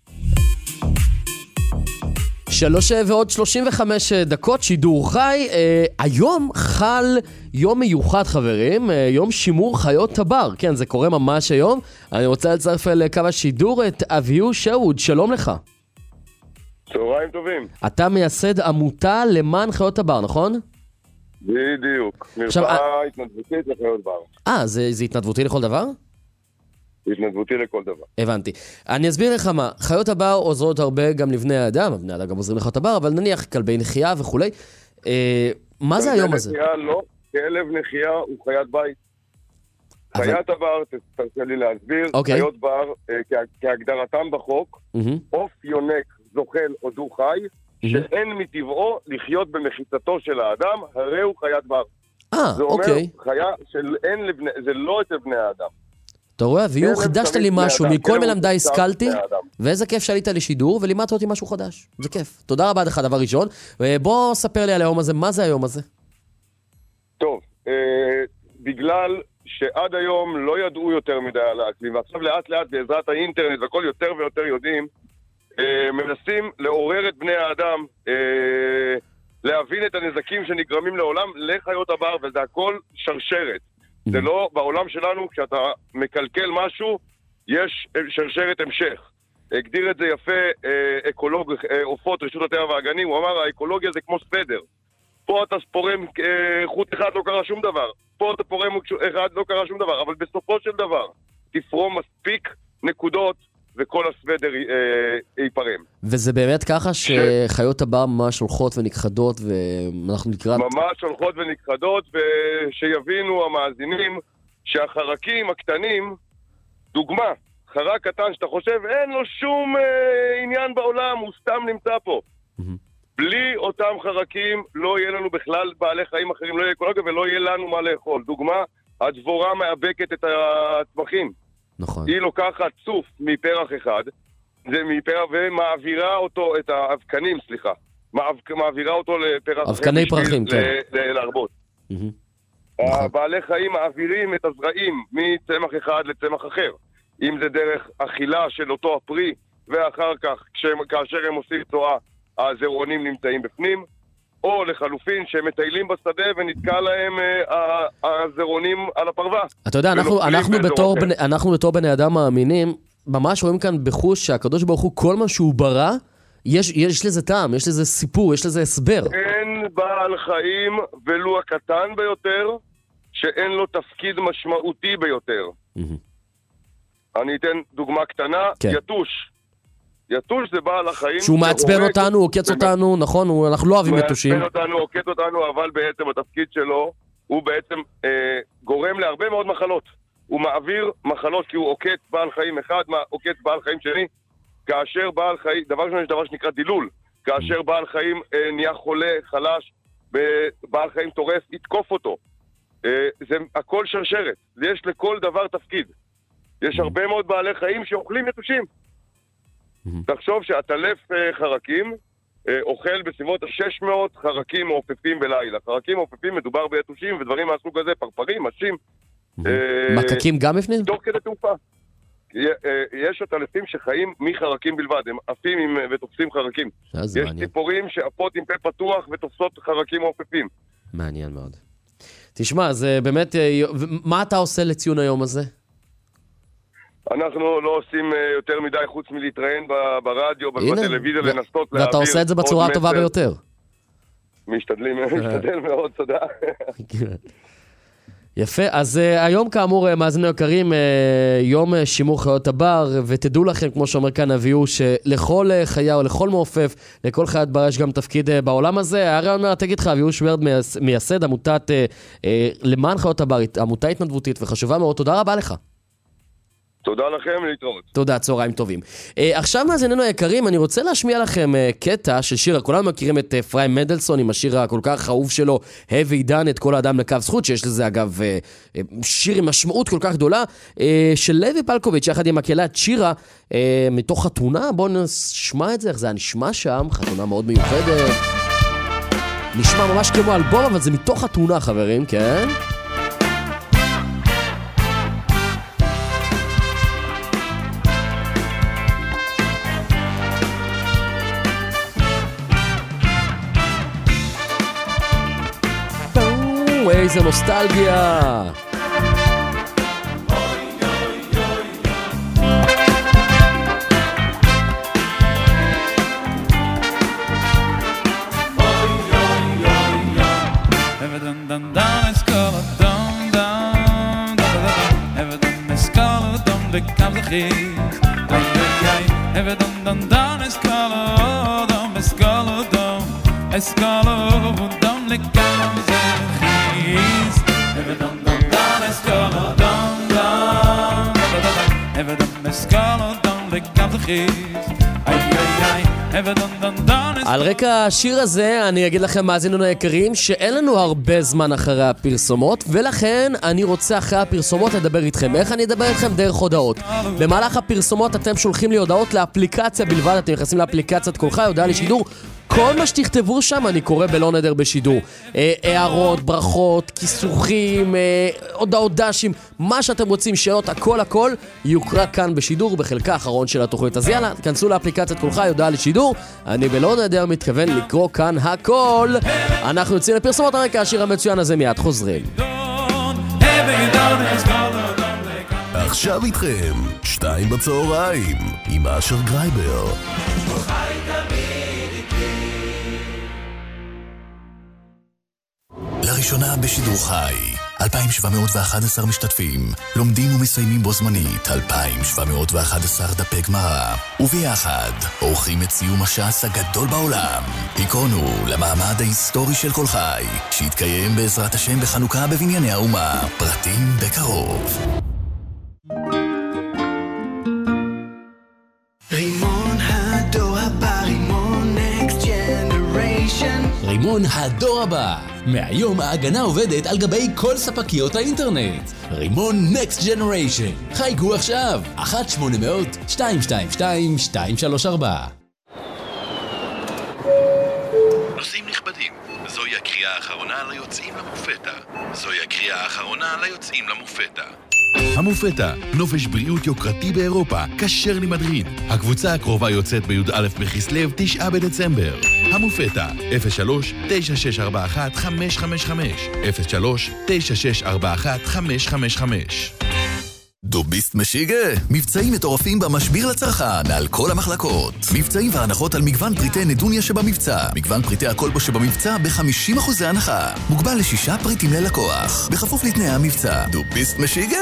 שלוש ועוד שלושים וחמש דקות, שידור חי. אה, היום חל יום מיוחד, חברים, אה, יום שימור חיות הבר. כן, זה קורה ממש היום. אני רוצה לצרף לקו השידור את אביהו שרוד, שלום לך. צהריים טובים. אתה מייסד עמותה למען חיות הבר, נכון? בדיוק. מרפאה התנדבותית לחיות בר. אה, זה, זה התנדבותי לכל דבר? התנדבותי לכל דבר. הבנתי. אני אסביר לך מה, חיות הבר עוזרות הרבה גם לבני האדם, בני האדם גם עוזרים לחיות הבר, אבל נניח כלבי נחייה וכולי. אה, מה זה היום הזה? כלבי נחייה לא, כלב נחייה הוא חיית בית. אבל... חיית הבר, תרצה לי להסביר, okay. חיות בר, אה, כה, כהגדרתם בחוק, עוף mm-hmm. יונק, זוחל או דו חי, mm-hmm. שאין מטבעו לחיות במחיצתו של האדם, הרי הוא חיית בר. אה, זה אומר אוקיי. חיה של אין לבני, זה לא אצל בני האדם. אתה רואה, ויהיו חידשת לי משהו, מכל מלמדי השכלתי, ואיזה כיף שעלית לשידור, ולימדת אותי משהו חדש. זה כיף. תודה רבה לך, דבר ראשון. בוא ספר לי על היום הזה, מה זה היום הזה? טוב, בגלל שעד היום לא ידעו יותר מדי על האקלים, ועכשיו לאט לאט בעזרת האינטרנט וכל יותר ויותר יודעים, מנסים לעורר את בני האדם, להבין את הנזקים שנגרמים לעולם לחיות הבר, וזה הכל שרשרת. זה לא, בעולם שלנו, כשאתה מקלקל משהו, יש שרשרת המשך. הגדיר את זה יפה אקולוג עופות, רשות הטבע והגנים, הוא אמר, האקולוגיה זה כמו סדר. פה אתה פורם חוט אחד, לא קרה שום דבר. פה אתה פורם אחד, לא קרה שום דבר. אבל בסופו של דבר, תפרום מספיק נקודות, וכל הסוודר ייפרם. וזה באמת ככה שחיות הבר ממש הולכות ונכחדות, ואנחנו לקראת... ממש הולכות ונכחדות, ושיבינו המאזינים שהחרקים הקטנים, דוגמה, חרק קטן שאתה חושב, אין לו שום אה, עניין בעולם, הוא סתם נמצא פה. בלי אותם חרקים לא יהיה לנו בכלל בעלי חיים אחרים, לא יהיה אקולוגיה ולא יהיה לנו מה לאכול. דוגמה, הדבורה מאבקת את הצמחים. נכון. היא לוקחת צוף מפרח אחד, זה מפרח, ומעבירה אותו, את האבקנים, סליחה, מעבירה אותו לפרח אחר. אבקני פרחים, כן. להרבות. הבעלי חיים מעבירים את הזרעים מצמח אחד לצמח אחר. אם זה דרך אכילה של אותו הפרי, ואחר כך, כאשר הם עושים תואה, הזרעונים נמצאים בפנים, או לחלופין שהם מטיילים בשדה ונתקע להם הזרעונים על הפרווה. אתה יודע, אנחנו, אנחנו, בתור, בני, אנחנו בתור בני אדם מאמינים, ממש רואים כאן בחוש שהקדוש ברוך הוא כל מה שהוא ברא, יש, יש לזה טעם, יש לזה סיפור, יש לזה הסבר. אין בעל חיים ולו הקטן ביותר, שאין לו תפקיד משמעותי ביותר. אני אתן דוגמה קטנה, כן. יתוש. יתוש זה בעל החיים... שהוא מעצבן אותנו, עוקץ אותנו, נכון? אנחנו לא אוהבים יתושים. מעצבן אותנו, עוקץ אותנו, אבל בעצם התפקיד שלו, הוא בעצם אה, גורם להרבה מאוד מחלות. הוא מעביר מחלות כי הוא עוקץ בעל חיים אחד, עוקץ בעל חיים שני, כאשר בעל חיים, דבר שני יש דבר שנקרא דילול, כאשר בעל חיים אה, נהיה חולה, חלש, ובעל חיים טורף, יתקוף אותו. אה, זה הכל שרשרת. יש לכל דבר תפקיד. יש הרבה מאוד בעלי חיים שאוכלים יתושים. תחשוב שעטלף חרקים אוכל בסביבות ה-שש מאות חרקים מעופפים בלילה. חרקים מעופפים מדובר ביתושים ודברים מהסוג הזה, פרפרים, משים. מקקים גם בפנים? תוך כדי תעופה. יש עטלפים שחיים מחרקים בלבד, הם עפים ותופסים חרקים. יש ציפורים שעפות עם פה פתוח ותופסות חרקים מעופפים. מעניין מאוד. תשמע, זה באמת, מה אתה עושה לציון היום הזה? אנחנו לא עושים יותר מדי חוץ מלהתראיין ברדיו, בטלוויזיה, לנסות להעביר... ואתה עושה את זה בצורה הטובה ביותר. משתדלים, משתדל מאוד, תודה. יפה, אז היום כאמור, מאזינים יקרים, יום שימור חיות הבר, ותדעו לכם, כמו שאומר כאן אביהו, שלכל חיה או לכל מעופף, לכל חיית בר יש גם תפקיד בעולם הזה. הרי אומר, תגיד לך, אביהו שוורד מייסד עמותת למען חיות הבר, עמותה התנדבותית וחשובה מאוד, תודה רבה לך. תודה לכם, להתראות. תודה, צהריים טובים. Uh, עכשיו מאזיננו היקרים, אני רוצה להשמיע לכם uh, קטע של שיר, כולנו מכירים את uh, פריים מנדלסון עם השיר הכל כך אהוב שלו, הביא עידן את כל האדם לקו זכות, שיש לזה אגב uh, uh, שיר עם משמעות כל כך גדולה, uh, של לוי פלקוביץ' יחד עם הקהלת שירה, uh, מתוך חתונה, בואו נשמע את זה, איך זה היה נשמע שם, חתונה מאוד מיוחדת, נשמע ממש כמו אלבום, אבל זה מתוך חתונה חברים, כן? איזה נוסטלגיה. על רקע השיר הזה אני אגיד לכם מאזיננו היקרים שאין לנו הרבה זמן אחרי הפרסומות, ולכן אני רוצה אחרי הפרסומות לדבר איתכם. איך אני אדבר איתכם? דרך הודעות. במהלך הפרסומות אתם שולחים לי הודעות לאפליקציה בלבד, אתם נכנסים לאפליקציית קולך, הודעה לשידור, כל מה שתכתבו שם אני קורא בלא נדר בשידור. אה, הערות, ברכות, כיסוכים, אה, הודעות דשים, מה שאתם רוצים, שאלות, הכל הכל יוקרא כאן בשידור בחלקה האחרון של התוכנית. אז יאללה, תכנסו לאפליקציית קולך, הודעה לשידור, אני בלא נדר מתכוון לקרוא כאן הכל. אנחנו יוצאים לפרסומות הרקע, השיר המצוין הזה מיד חוזרים. עכשיו איתכם, שתיים בצהריים, עם אשר גרייבר. לראשונה בשידור חי, אלפיים שבע מאות ואחת עשרה משתתפים, לומדים ומסיימים בו זמנית, אלפיים שבע מאות ואחת עשרה דפי גמרא, וביחד עורכים את סיום הש"ס הגדול בעולם. היכונו למעמד ההיסטורי של כל חי, שיתקיים בעזרת השם בחנוכה בבנייני האומה, פרטים בקרוב. רימון הדור הבא, רימון נקסט ג'נריישן. רימון הדור הבא. מהיום ההגנה עובדת על גבי כל ספקיות האינטרנט. רימון נקסט ג'נריישן. חייגו עכשיו. אחת שמונה מאות שתיים שתיים שתיים שתיים שלוש ארבע. נוסעים נכבדים, זוהי הקריאה האחרונה ליוצאים למופתא. זוהי הקריאה האחרונה ליוצאים למופתא. המופתא, נופש בריאות יוקרתי באירופה, כשר למדריד. הקבוצה הקרובה יוצאת בי"א בכסלו, תשעה בדצמבר. המופתא, אפס שלוש תשע שש ארבע אחת חמש חמש חמש, אפס שלוש תשע שש ארבע אחת חמש חמש חמש. דוביסט משיגה, מבצעים מטורפים במשביר לצרכן על כל המחלקות. מבצעים והנחות על מגוון פריטי נדוניה שבמבצע, מגוון פריטי הקולבו שבמבצע ב-חמישים אחוז הנחה, מוגבל לשישה פריטים ללקוח, בכפוף לתנאי המבצע. דוביסט משיגה?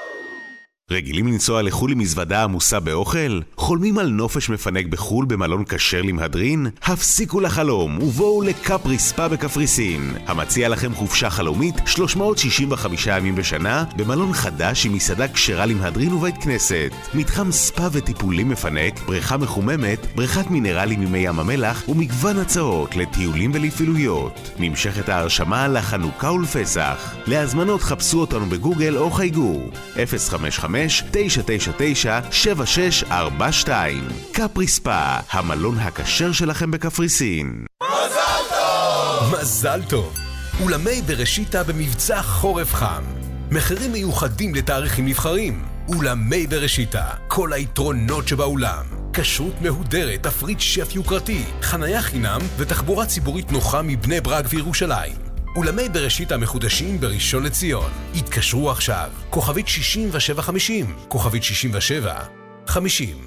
רגילים לנסוע לחול עם מזוודה עמוסה באוכל? חולמים על נופש מפנק בחול במלון כשר למהדרין? הפסיקו לחלום ובואו לקפרי ספה בקפריסין, המציע לכם חופשה חלומית שלוש מאות שישים וחמישה ימים בשנה במלון חדש עם מסעדה כשרה למהדרין ובית כנסת, מתחם ספה וטיפולים מפנק, בריכה מחוממת, בריכת מינרלים ממי ים המלח ומגוון הצעות לטיולים ולפעילויות. נמשכת ההרשמה לחנוכה ולפסח. להזמנות חפשו אותנו בגוגל או חייגו אפס חמש חמש תשע תשע תשע שבע שש ארבע שתיים. קפרי ספה, המלון הכשר שלכם בקפריסין. מזל טוב! מזל טוב! אולמי בראשיתה במבצע חורף חם. מחירים מיוחדים לתאריכים נבחרים. אולמי בראשיתה, כל היתרונות שבאולם. כשרות מהודרת, תפריט שף יוקרתי, חנייה חינם ותחבורה ציבורית נוחה מבני ברק וירושלים. אולמי בראשית המחודשים בראשון לציון. התקשרו עכשיו. כוכבית שישים ושבע חמישים. כוכבית שישים ושבע חמישים.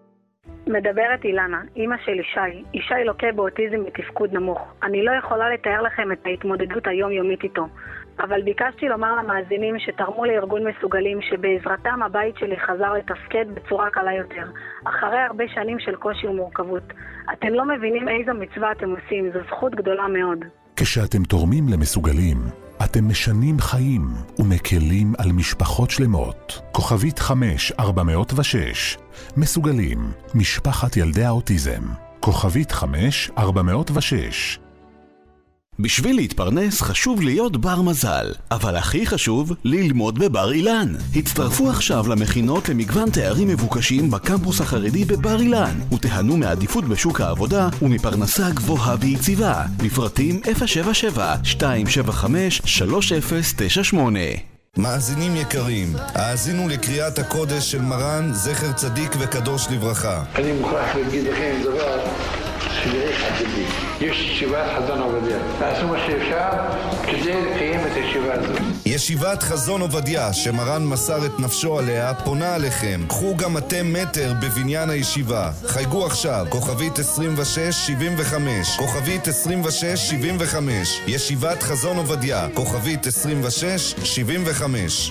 מדברת אילנה, אמא של ישי. ישי לוקה באוטיזם בתפקוד נמוך. אני לא יכולה לתאר לכם את ההתמודדות היומיומית איתו. אבל ביקשתי לומר למאזינים שתרמו לארגון מסוגלים שבעזרתם הבית שלי חזר לתפקד בצורה קלה יותר. אחרי הרבה שנים של קושי ומורכבות. אתם לא מבינים איזו מצווה אתם עושים. זו זכות גדולה מאוד. כשאתם תורמים למסוגלים, אתם משנים חיים ומקלים על משפחות שלמות. כוכבית חמש ארבע מאות ושש. מסוגלים, משפחת ילדי האוטיזם. כוכבית חמש ארבע מאות ושש. בשביל להתפרנס חשוב להיות בר מזל, אבל הכי חשוב ללמוד בבר אילן. הצטרפו עכשיו למכינות למגוון תארים מבוקשים בקמפוס החרדי בבר אילן, ותיהנו מעדיפות בשוק העבודה ומפרנסה גבוהה ויציבה. לפרטים אפס שבע שבע שתיים שבע חמש שלוש אפס תשע שמונה. מאזינים יקרים, האזינו לקריאת הקודש של מרן זכר צדיק וקדוש לברכה. אני מוכרח להגיד לכם דבר שדרך עתידי. יש ישיבת חזון עובדיה. תעשו מה שאפשר כדי לקיים את הישיבה הזאת. ישיבת חזון עובדיה, שמרן מסר את נפשו עליה, פונה עליכם. קחו גם אתם מטר בבניין הישיבה. חייגו עכשיו, כוכבית עשרים ושש שבעים וחמש. כוכבית עשרים ושש שבעים וחמש. ישיבת חזון עובדיה, כוכבית עשרים ושש שבעים וחמש.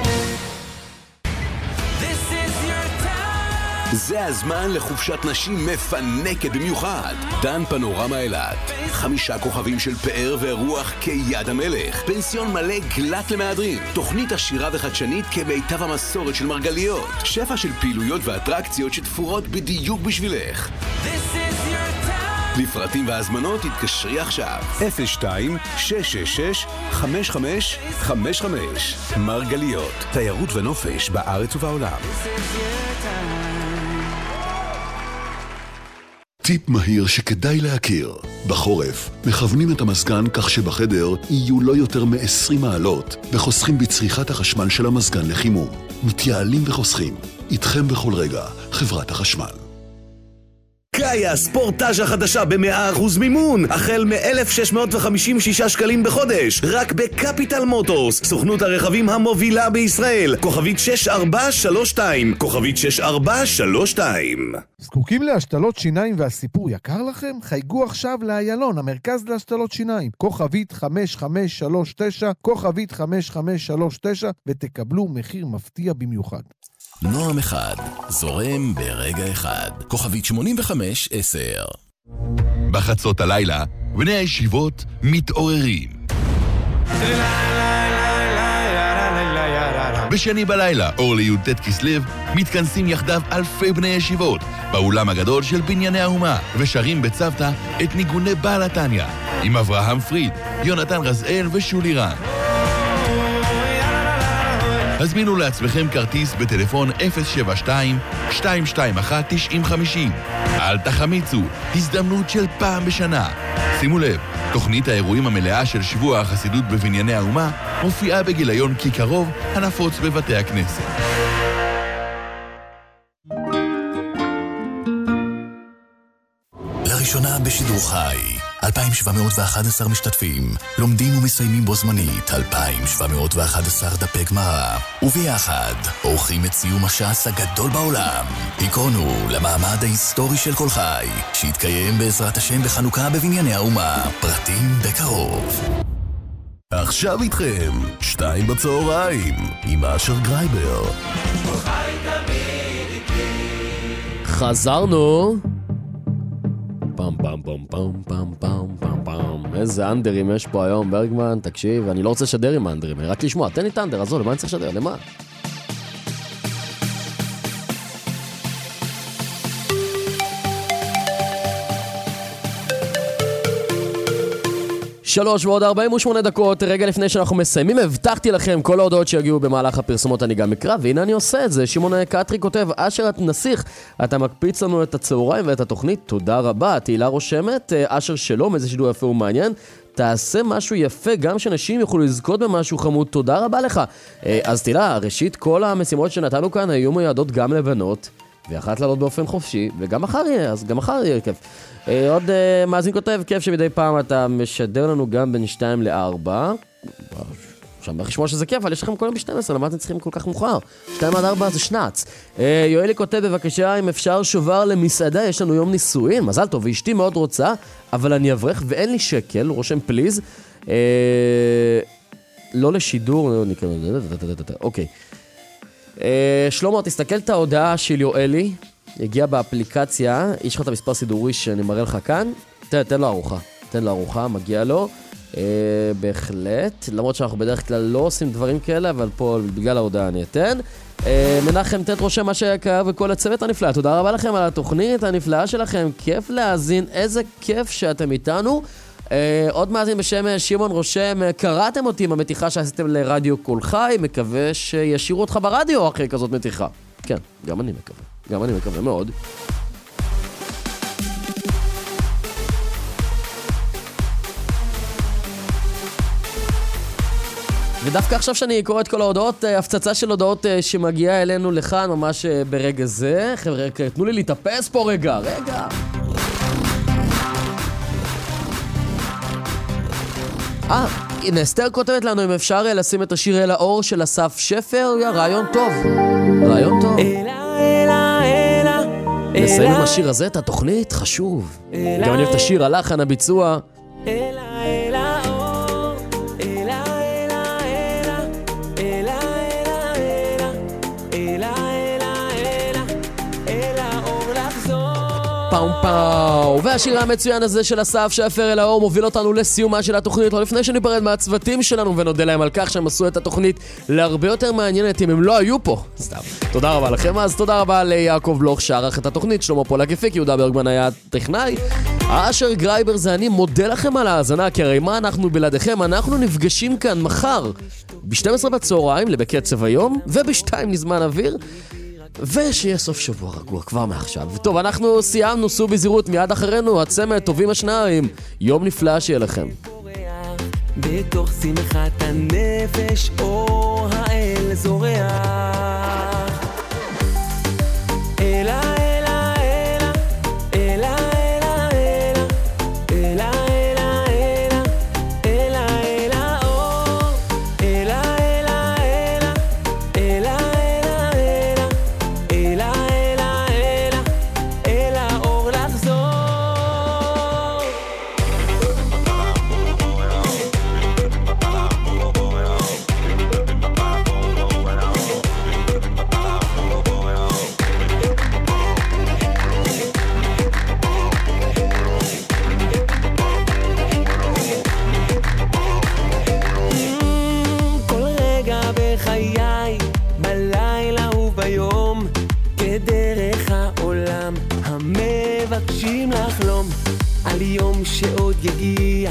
זה הזמן לחופשת נשים מפנקת במיוחד. דן פנורמה אילת. חמישה כוכבים של פאר ורוח כיד המלך. פנסיון מלא גלת למהדרין. תוכנית עשירה וחדשנית כמיטב המסורת של מרגליות. שפע של פעילויות ואטרקציות שתפורות בדיוק בשבילך. לפרטים והזמנות התקשרי עכשיו. אפס שתיים שש שש שש חמש חמש חמש חמש. מרגליות. תיירות ונופש בארץ ובעולם. טיפ מהיר שכדאי להכיר. בחורף, מכוונים את המזגן כך שבחדר יהיו לא יותר מ-עשרים מעלות וחוסכים בצריכת החשמל של המזגן לחימום. מתייעלים וחוסכים. איתכם בכל רגע, חברת החשמל. גאיה ספורטאז' החדשה ב-מאה אחוז מימון, החל מ-אלף שש מאות וחמישים ושישה שקלים בחודש, רק בקפיטל מוטורס, סוכנות הרכבים המובילה בישראל. כוכבית שש ארבע שלוש שתיים, כוכבית שש ארבע שלוש שתיים. זקוקים להשתלות שיניים והסיפור יקר לכם? חייגו עכשיו לאיילון, המרכז להשתלות שיניים. כוכבית חמש חמש שלוש תשע, כוכבית חמש חמש שלוש תשע, ותקבלו מחיר מפתיע במיוחד. נועם אחד, זורם ברגע אחד. כוכבית שמונים וחמש עשר. בחצות הלילה, בני הישיבות מתעוררים. בשני בלילה, אור לי"ט כסלו, מתכנסים יחדיו אלפי בני ישיבות באולם הגדול של בנייני האומה, ושרים בצוותא את ניגוני בעל התניא עם אברהם פריד, יונתן רזאל ושולי רן. הזמינו לעצמכם כרטיס בטלפון אפס שבע שתיים שתיים שתיים אחת תשעים חמישים. אל תחמיצו, הזדמנות של פעם בשנה. שימו לב, תוכנית האירועים המלאה של שבוע החסידות בבנייני האומה מופיעה בגיליון כיכרוב הנפוץ בבתי הכנסת. לראשונה בשידור חי, אלפיים שבע מאות ואחת עשרה משתתפים, לומדים ומסיימים בו זמנית אלפיים שבע מאות ואחת עשרה דפי גמרא, וביחד עורכים את סיום הש"ס הגדול בעולם. היכונו למעמד ההיסטורי של כל חי, שיתקיים בעזרת השם בחנוכה בבנייני האומה, פרטים בקרוב. עכשיו איתכם, שתיים בצהריים, עם אשר גרייבר. חזרנו. פם פם פם פם פם פם פם פם. איזה אנדרים יש פה היום, ברגמן, תקשיב, אני לא רוצה לשדר עם האנדרים, אני רק לשמוע, תן לי את האנדר, עזוב, למה אני צריך לשדר, למה? שלוש ועוד ארבעים ושמונה דקות, רגע לפני שאנחנו מסיימים, הבטחתי לכם כל ההודעות שיגיעו במהלך הפרסומות אני גם אקרא, והנה אני עושה את זה. שמעון קטרי כותב, אשר את נסיך, אתה מקפיץ לנו את הצהריים ואת התוכנית, תודה רבה. תהילה רושמת, אשר שלום, איזה שידור יפה ומעניין, תעשה משהו יפה, גם שנשים יוכלו לזכות במשהו חמוד, תודה רבה לך. אז תהילה, ראשית, כל המשימות שנתנו כאן היו מיועדות גם לבנות, ואחת לעלות באופן חופשי, וגם מחר יהיה, אז גם מחר יהיה כיף. עוד מאזין כותב, כיף שמדי פעם אתה משדר לנו גם בין שתיים לארבע. עכשיו, איך לשמוע שזה כיף, אבל יש לכם כל יום ב-שתים עשרה, למה אתם צריכים כל כך מאוחר? שתיים עד ארבע זה שנץ. יואלי כותב, בבקשה, אם אפשר שובר למסעדה, יש לנו יום נישואין, מזל טוב, ואשתי מאוד רוצה, אבל אני אברך ואין לי שקל, רושם פליז. לא לשידור, אוקיי. שלמה, תסתכל את ההודעה של יואלי, הגיע באפליקציה, יש לך את המספר סידורי שאני מראה לך כאן, תן, תן לו ארוחה, תן לו ארוחה, מגיע לו, אה, בהחלט, למרות שאנחנו בדרך כלל לא עושים דברים כאלה, אבל פה בגלל ההודעה אני אתן. אה, מנחם תת רושם מה שיקר וכל הצוות הנפלא, תודה רבה לכם על התוכנית הנפלאה שלכם, כיף להאזין, איזה כיף שאתם איתנו. אה, עוד מאזין בשם שמעון רושם, קראתם אותי עם המתיחה שעשיתם לרדיו כל חי, מקווה שישירו אותך ברדיו אחרי כזאת מתיחה. כן, גם אני מקווה. גם אני מקווה מאוד. ודווקא עכשיו שאני קורא את כל ההודעות, הפצצה של הודעות שמגיעה אלינו לכאן ממש ברגע זה. חבר'ה, תנו לי להתאפס פה רגע, רגע. אה, הנה, אסתר כותבת לנו אם אפשר לשים את השיר אל האור של אסף שפר, רעיון טוב. רעיון טוב. נסיים עם השיר הזה את התוכנית, חשוב. גם אני אוהב את השיר, הלחן, הביצוע. פאו פאו. והשיר המצוין הזה של אסף שפר אל האור מוביל אותנו לסיומה של התוכנית, לא לפני שניפרד מהצוותים שלנו ונודה להם על כך שהם עשו את התוכנית להרבה יותר מעניינת אם הם לא היו פה. סתם. תודה רבה לכם, אז תודה רבה ליעקב בלוך שערך את התוכנית, שלמה פולק הפיק, יהודה ברגמן היה טכנאי, אשר גרייבר זה אני, מודה לכם על ההאזנה, כי הרי מה אנחנו בלעדיכם, אנחנו נפגשים כאן מחר ב-שתים עשרה בצהריים לבקצב היום וב-שתיים לזמן אוויר, ושיהיה סוף שבוע רגוע כבר מעכשיו. טוב, אנחנו סיימנו, סעו בזהירות, מיד אחרינו הצמד טובים השניים, יום נפלא שיהיה לכם. בתוך שמחת הנפש אור האל זורח, אלה אלה אלה אלה יום שעוד יגיע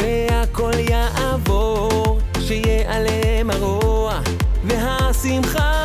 והכל יעבור, שיהיה עליהם הרוע והשמחה